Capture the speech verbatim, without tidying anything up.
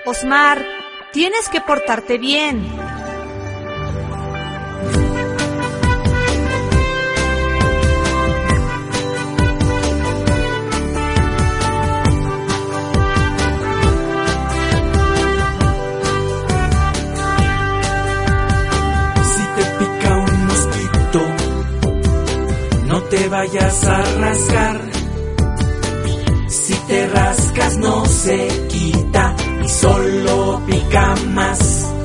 Osmar, tienes que portarte bien. Si te pica un mosquito, no te vayas a rascar. Si te rascas no se quita y solo pica más.